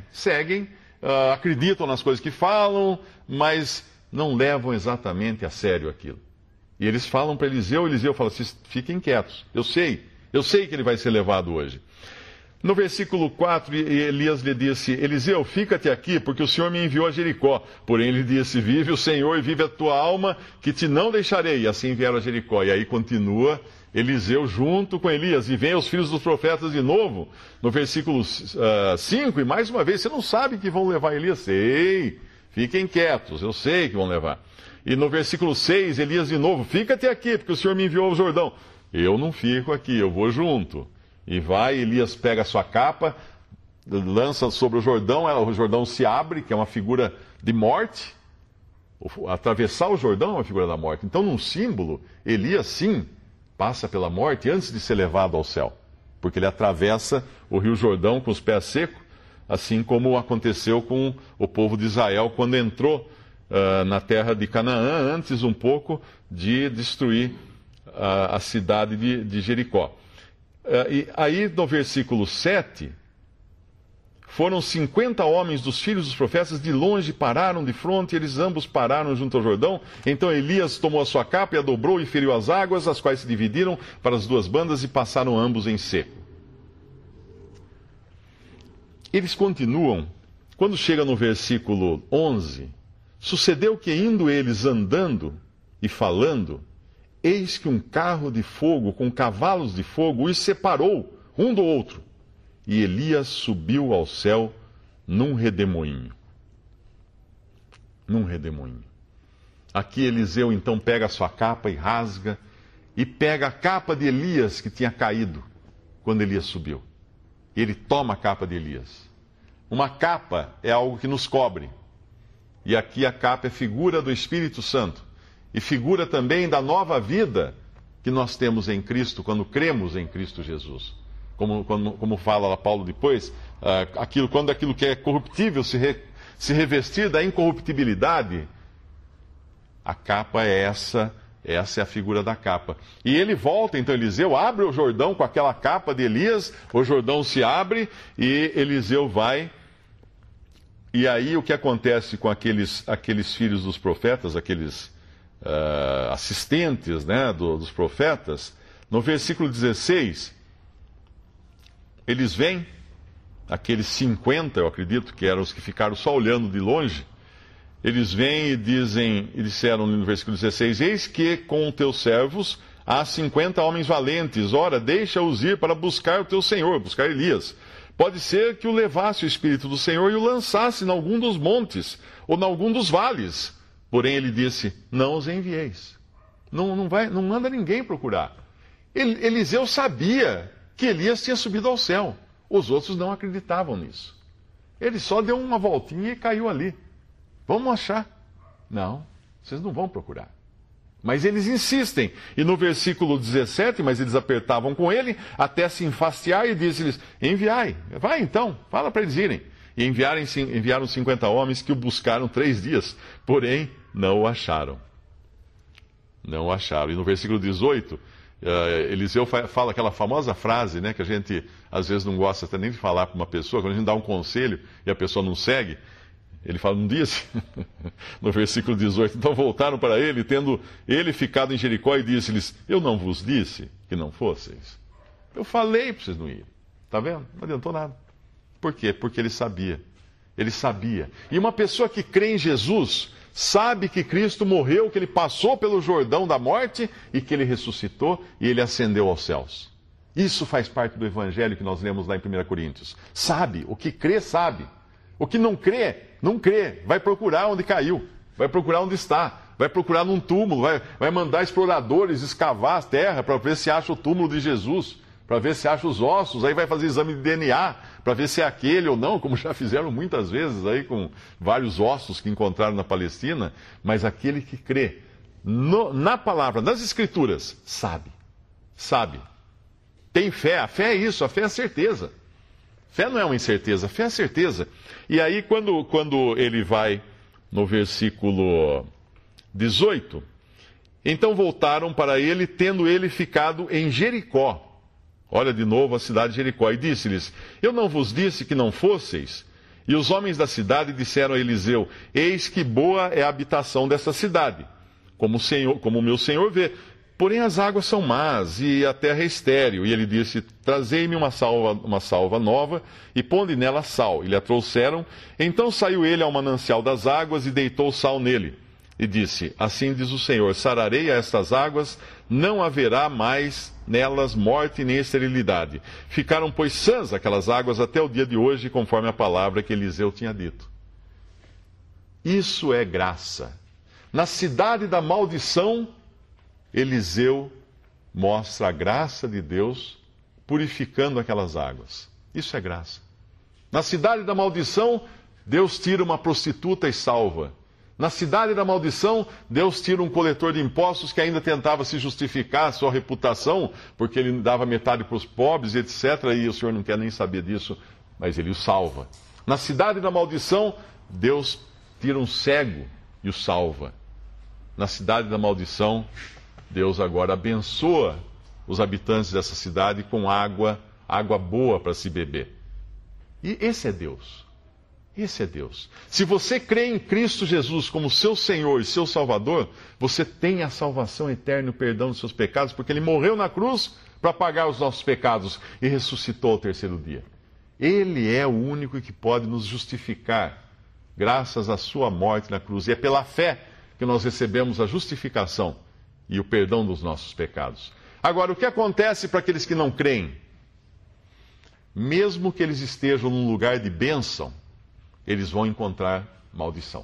acreditam nas coisas que falam, mas não levam exatamente a sério aquilo. E eles falam para Eliseu, Eliseu fala: fiquem quietos, eu sei que ele vai ser levado hoje. No versículo 4, Elias lhe disse: Eliseu, fica-te aqui, porque o Senhor me enviou a Jericó. Porém ele disse: vive o Senhor e vive a tua alma, que te não deixarei. E assim vieram a Jericó. E aí continua Eliseu junto com Elias, e vem os filhos dos profetas de novo, no versículo 5, e mais uma vez: você não sabe que vão levar Elias? Sei, fiquem quietos, eu sei que vão levar. E no versículo 6, Elias de novo: fica-te aqui, porque o Senhor me enviou ao Jordão. Eu não fico aqui, eu vou junto. E vai, Elias pega a sua capa, lança sobre o Jordão se abre, que é uma figura de morte. Atravessar o Jordão é uma figura da morte. Então, num símbolo, Elias sim passa pela morte antes de ser levado ao céu, porque ele atravessa o Rio Jordão com os pés secos, assim como aconteceu com o povo de Israel quando entrou na terra de Canaã, antes um pouco de destruir a cidade de Jericó. E aí no versículo 7, foram 50 homens dos filhos dos profetas, de longe pararam de fronte, eles ambos pararam junto ao Jordão. Então Elias tomou a sua capa e a dobrou e feriu as águas, as quais se dividiram para as duas bandas e passaram ambos em seco. Eles continuam, quando chega no versículo 11, sucedeu que indo eles andando e falando, eis que um carro de fogo com cavalos de fogo os separou um do outro. E Elias subiu ao céu num redemoinho. Num redemoinho. Aqui Eliseu então pega a sua capa e rasga, e pega a capa de Elias que tinha caído quando Elias subiu. E ele toma a capa de Elias. Uma capa é algo que nos cobre. E aqui a capa é figura do Espírito Santo. E figura também da nova vida que nós temos em Cristo, quando cremos em Cristo Jesus. Como fala lá Paulo depois, quando aquilo que é corruptível se revestir da incorruptibilidade, a capa é essa é a figura da capa. E ele volta, então Eliseu abre o Jordão com aquela capa de Elias, o Jordão se abre e Eliseu vai. E aí o que acontece com aqueles filhos dos profetas, aqueles assistentes, né, dos profetas, no versículo 16... eles vêm, aqueles 50, eu acredito, que eram os que ficaram só olhando de longe, eles vêm e disseram no versículo 16, eis que com teus servos há 50 homens valentes, ora, deixa-os ir para buscar o teu Senhor, buscar Elias. Pode ser que o levasse o Espírito do Senhor e o lançasse em algum dos montes, ou em algum dos vales. Porém ele disse, não os envieis. Não manda ninguém procurar. Eliseu sabia que Elias tinha subido ao céu. Os outros não acreditavam nisso. Ele só deu uma voltinha e caiu ali. Vamos achar. Não, vocês não vão procurar. Mas eles insistem. E no versículo 17, mas eles apertavam com ele, até se enfastiar, e disse-lhes, enviai. Vai então, fala para eles irem. E enviaram 50 homens que o buscaram 3 dias, porém não o acharam. Não o acharam. E no versículo 18... Eliseu fala aquela famosa frase, né, que a gente às vezes não gosta até nem de falar para uma pessoa, quando a gente dá um conselho e a pessoa não segue, ele fala, não disse, no versículo 18, então voltaram para ele, tendo ele ficado em Jericó, e disse-lhes, eu não vos disse que não fosseis. Eu falei para vocês não irem. Está vendo? Não adiantou nada. Por quê? Porque ele sabia. Ele sabia. E uma pessoa que crê em Jesus sabe que Cristo morreu, que ele passou pelo Jordão da morte e que ele ressuscitou e ele ascendeu aos céus. Isso faz parte do evangelho que nós lemos lá em 1 Coríntios. Sabe. O que crê, sabe. O que não crê, não crê. Vai procurar onde caiu. Vai procurar onde está. Vai procurar num túmulo. Vai mandar exploradores escavar a terra para ver se acha o túmulo de Jesus. Para ver se acha os ossos, aí vai fazer exame de DNA, para ver se é aquele ou não, como já fizeram muitas vezes aí com vários ossos que encontraram na Palestina, mas aquele que crê na palavra, nas Escrituras, sabe. Tem fé, a fé é isso, a fé é a certeza. Fé não é uma incerteza, a fé é a certeza. E aí quando ele vai no versículo 18, então voltaram para ele, tendo ele ficado em Jericó. Olha de novo a cidade de Jericó. E disse-lhes: Eu não vos disse que não fosseis? E os homens da cidade disseram a Eliseu: Eis que boa é a habitação dessa cidade, como o meu senhor vê. Porém as águas são más e a terra é estéril. E ele disse: Trazei-me uma salva nova e ponde nela sal. E lhe a trouxeram. Então saiu ele ao manancial das águas e deitou sal nele. E disse: Assim diz o Senhor: Sararei a estas águas, não haverá mais nelas morte nem esterilidade. Ficaram, pois, sãs aquelas águas até o dia de hoje, conforme a palavra que Eliseu tinha dito. Isso é graça. Na cidade da maldição, Eliseu mostra a graça de Deus purificando aquelas águas. Isso é graça. Na cidade da maldição, Deus tira uma prostituta e salva. Na cidade da maldição, Deus tira um coletor de impostos que ainda tentava se justificar a sua reputação, porque ele dava metade para os pobres, etc. E o Senhor não quer nem saber disso, mas ele o salva. Na cidade da maldição, Deus tira um cego e o salva. Na cidade da maldição, Deus agora abençoa os habitantes dessa cidade com água boa para se beber. E esse é Deus. Esse é Deus. Se você crê em Cristo Jesus como seu Senhor e seu Salvador, você tem a salvação eterna e o perdão dos seus pecados, porque Ele morreu na cruz para pagar os nossos pecados e ressuscitou ao terceiro dia. Ele é o único que pode nos justificar, graças à sua morte na cruz. E é pela fé que nós recebemos a justificação e o perdão dos nossos pecados. Agora, o que acontece para aqueles que não creem? Mesmo que eles estejam num lugar de bênção, eles vão encontrar maldição.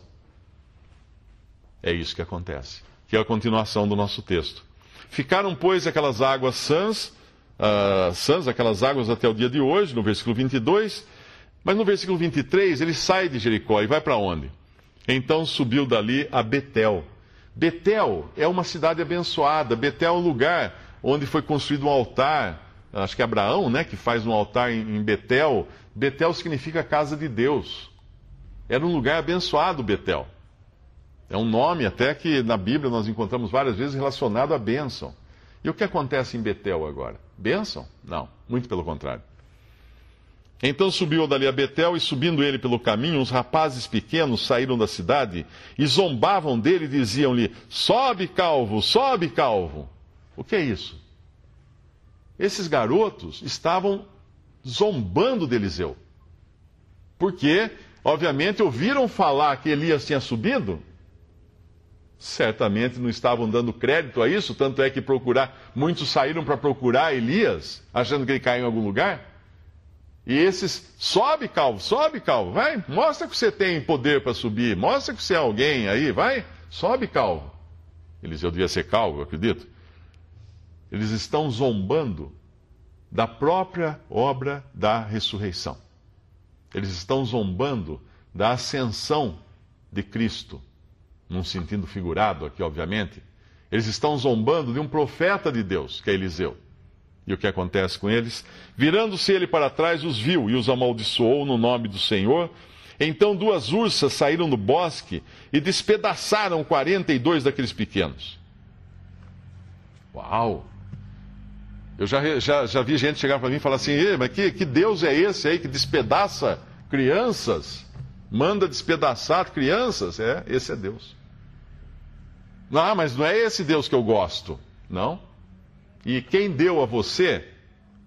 É isso que acontece, que é a continuação do nosso texto. Ficaram, pois, aquelas águas sãs, aquelas águas até o dia de hoje, no versículo 22, mas no versículo 23 ele sai de Jericó e vai para onde? Então subiu dali a Betel. Betel é uma cidade abençoada. Betel é um lugar onde foi construído um altar. Acho que é Abraão, né, que faz um altar em Betel. Betel significa casa de Deus. Era um lugar abençoado, Betel. É um nome até que na Bíblia nós encontramos várias vezes relacionado à bênção. E o que acontece em Betel agora? Bênção? Não, muito pelo contrário. Então subiu dali a Betel, e subindo ele pelo caminho, uns rapazes pequenos saíram da cidade e zombavam dele e diziam-lhe: Sobe, calvo, sobe, calvo. O que é isso? Esses garotos estavam zombando de Eliseu. Porque, obviamente, ouviram falar que Elias tinha subido. Certamente não estavam dando crédito a isso, tanto é que muitos saíram para procurar Elias, achando que ele caiu em algum lugar. E esses: sobe, calvo, vai, mostra que você tem poder para subir, mostra que você é alguém aí, vai, sobe, calvo. Eliseu devia ser calvo, eu acredito. Eles estão zombando da própria obra da ressurreição. Eles estão zombando da ascensão de Cristo, num sentido figurado aqui, obviamente. Eles estão zombando de um profeta de Deus, que é Eliseu. E o que acontece com eles? Virando-se ele para trás, os viu e os amaldiçoou no nome do Senhor. Então 2 ursas saíram do bosque e despedaçaram 42 daqueles pequenos. Uau! Eu já vi gente chegar para mim e falar assim: mas que Deus é esse aí que despedaça crianças? Manda despedaçar crianças? Esse é Deus. Não, mas não é esse Deus que eu gosto. Não. E quem deu a você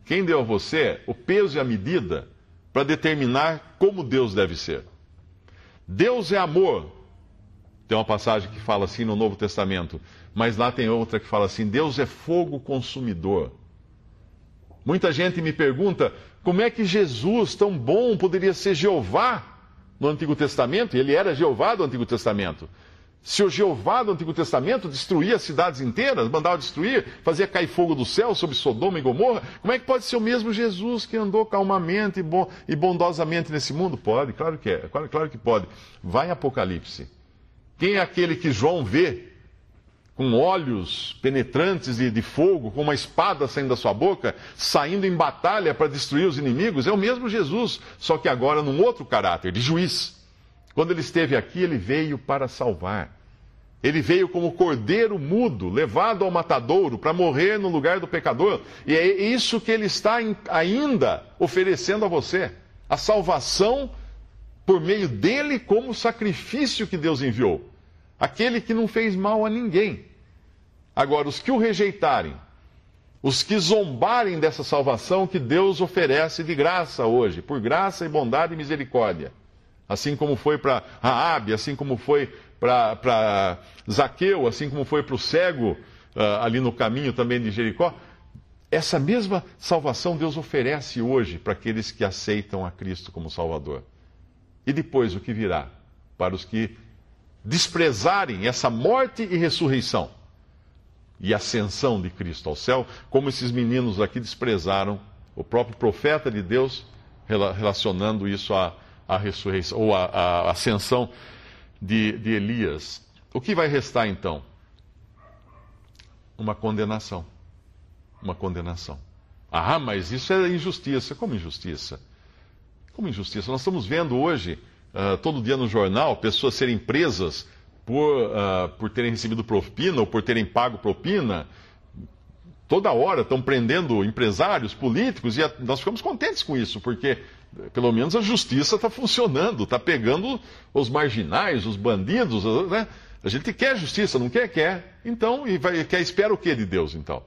Quem deu a você o peso e a medida para determinar como Deus deve ser? Deus é amor. Tem uma passagem que fala assim no Novo Testamento, mas lá tem outra que fala assim: Deus é fogo consumidor. Muita gente me pergunta como é que Jesus, tão bom, poderia ser Jeová no Antigo Testamento? Ele era Jeová do Antigo Testamento. Se o Jeová do Antigo Testamento destruía cidades inteiras, mandava destruir, fazia cair fogo do céu sobre Sodoma e Gomorra, como é que pode ser o mesmo Jesus que andou calmamente e bondosamente nesse mundo? Pode, claro que é, claro que pode. Vai em Apocalipse. Quem é aquele que João vê com olhos penetrantes de fogo, com uma espada saindo da sua boca, saindo em batalha para destruir os inimigos? É o mesmo Jesus, só que agora num outro caráter, de juiz. Quando ele esteve aqui, ele veio para salvar. Ele veio como cordeiro mudo, levado ao matadouro, para morrer no lugar do pecador. E é isso que ele está ainda oferecendo a você. A salvação por meio dele como sacrifício que Deus enviou. Aquele que não fez mal a ninguém. Agora, os que o rejeitarem, os que zombarem dessa salvação que Deus oferece de graça hoje, por graça e bondade e misericórdia, assim como foi para Raabe, assim como foi para Zaqueu, assim como foi para o cego ali no caminho também de Jericó, essa mesma salvação Deus oferece hoje para aqueles que aceitam a Cristo como Salvador. E depois o que virá para os que desprezarem essa morte e ressurreição e ascensão de Cristo ao céu, como esses meninos aqui desprezaram o próprio profeta de Deus, relacionando isso à ressurreição, ou à ascensão de Elias. O que vai restar então? Uma condenação. Uma condenação. Ah, mas isso é injustiça. Como injustiça? Como injustiça? Nós estamos vendo hoje, todo dia no jornal, pessoas serem presas por terem recebido propina ou por terem pago propina. Toda hora estão prendendo empresários, políticos, e nós ficamos contentes com isso, porque pelo menos a justiça está funcionando, está pegando os marginais, os bandidos, né? A gente quer justiça, não quer? Quer. Então, espera o que de Deus, então?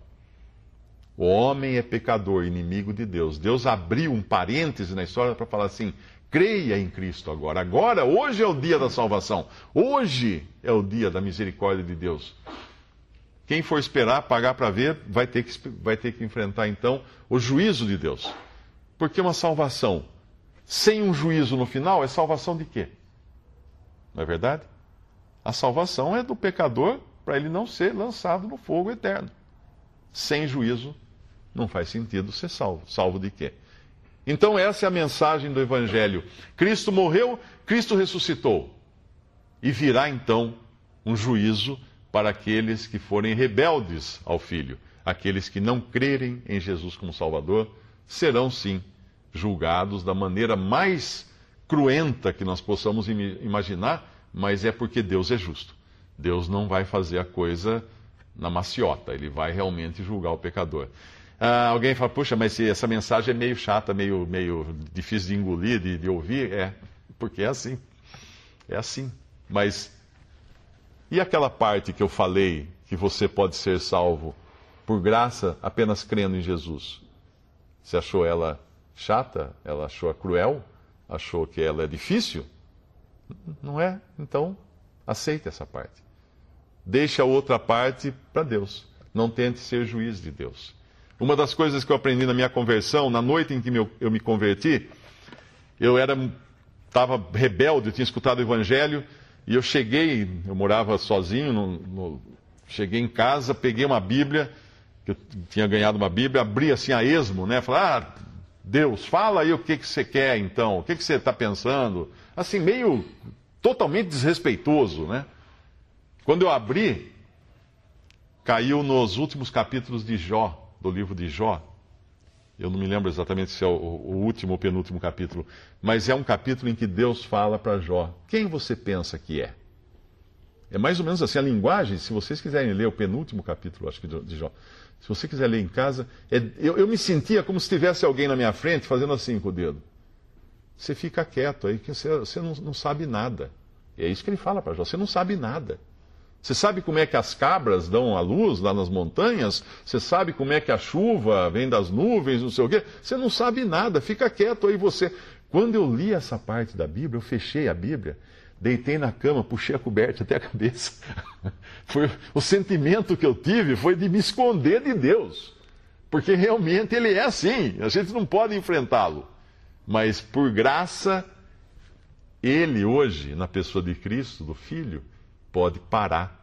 O homem é pecador, inimigo de Deus. Deus abriu um parêntese na história para falar assim: creia em Cristo agora. Agora, hoje é o dia da salvação. Hoje é o dia da misericórdia de Deus. Quem for esperar, pagar para ver, vai ter que enfrentar, então, o juízo de Deus. Porque uma salvação sem um juízo no final é salvação de quê? Não é verdade? A salvação é do pecador para ele não ser lançado no fogo eterno. Sem juízo, não faz sentido ser salvo. Salvo de quê? Então essa é a mensagem do Evangelho. Cristo morreu, Cristo ressuscitou. E virá então um juízo para aqueles que forem rebeldes ao Filho. Aqueles que não crerem em Jesus como Salvador serão sim julgados da maneira mais cruenta que nós possamos imaginar, mas é porque Deus é justo. Deus não vai fazer a coisa na maciota, ele vai realmente julgar o pecador. Alguém fala, puxa, mas essa mensagem é meio chata, meio difícil de engolir, de ouvir. É, porque é assim. É assim. Mas e aquela parte que eu falei, que você pode ser salvo por graça apenas crendo em Jesus? Você achou ela chata? Ela achou cruel? Achou que ela é difícil? Não é? Então, aceita essa parte. Deixa a outra parte para Deus. Não tente ser juiz de Deus. Uma das coisas que eu aprendi na minha conversão, na noite em que eu me converti, eu estava rebelde, eu tinha escutado o Evangelho, e eu morava sozinho, cheguei em casa, peguei uma Bíblia, que eu tinha ganhado uma Bíblia, abri assim a esmo, né? Falei, Deus, fala aí o que você quer então, o que você está pensando? Assim, meio totalmente desrespeitoso, né? Quando eu abri, caiu nos últimos capítulos de Jó, do livro de Jó. Eu não me lembro exatamente se é o último ou penúltimo capítulo, mas é um capítulo em que Deus fala para Jó: quem você pensa que é? É mais ou menos assim a linguagem. Se vocês quiserem ler o penúltimo capítulo, acho que de Jó, se você quiser ler em casa, eu me sentia como se tivesse alguém na minha frente fazendo assim com o dedo. Você fica quieto aí, que você não sabe nada. E é isso que ele fala para Jó: você não sabe nada. Você sabe como é que as cabras dão a luz lá nas montanhas? Você sabe como é que a chuva vem das nuvens, não sei o quê? Você não sabe nada, fica quieto aí você. Quando eu li essa parte da Bíblia, eu fechei a Bíblia, deitei na cama, puxei a coberta até a cabeça. O sentimento que eu tive foi de me esconder de Deus. Porque realmente Ele é assim, a gente não pode enfrentá-lo. Mas por graça, Ele hoje, na pessoa de Cristo, do Filho, pode parar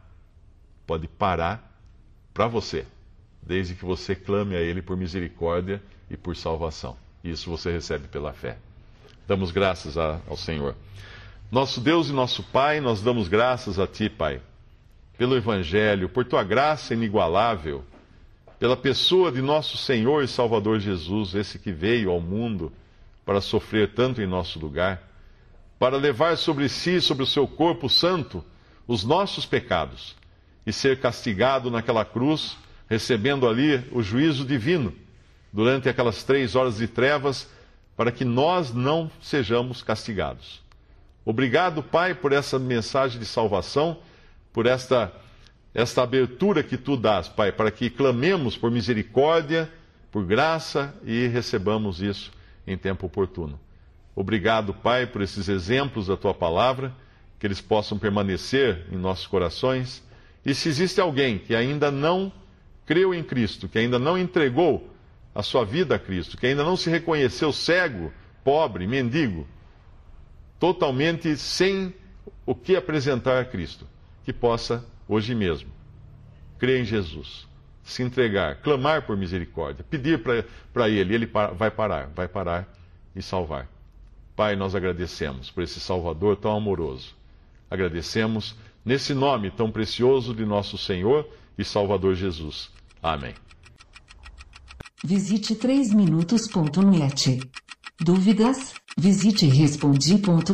para você, desde que você clame a Ele por misericórdia e por salvação. Isso você recebe pela fé. Damos graças ao Senhor. Nosso Deus e nosso Pai, nós damos graças a Ti, Pai, pelo Evangelho, por Tua graça inigualável, pela pessoa de nosso Senhor e Salvador Jesus, esse que veio ao mundo para sofrer tanto em nosso lugar, para levar sobre si, sobre o seu corpo santo, os nossos pecados e ser castigado naquela cruz, recebendo ali o juízo divino durante aquelas 3 horas de trevas, para que nós não sejamos castigados. Obrigado, Pai, por essa mensagem de salvação, por esta abertura que Tu dás, Pai, para que clamemos por misericórdia, por graça e recebamos isso em tempo oportuno. Obrigado, Pai, por esses exemplos da Tua palavra, que eles possam permanecer em nossos corações. E se existe alguém que ainda não creu em Cristo, que ainda não entregou a sua vida a Cristo, que ainda não se reconheceu cego, pobre, mendigo, totalmente sem o que apresentar a Cristo, que possa, hoje mesmo, crer em Jesus, se entregar, clamar por misericórdia, pedir para Ele vai parar e salvar. Pai, nós agradecemos por esse Salvador tão amoroso. Agradecemos nesse nome tão precioso de nosso Senhor e Salvador Jesus. Amém. Visite 3minutos.net. Dúvidas? Visite respondi.com.br.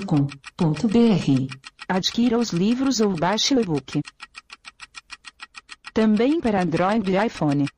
Adquira os livros ou baixe o e-book. Também para Android e iPhone.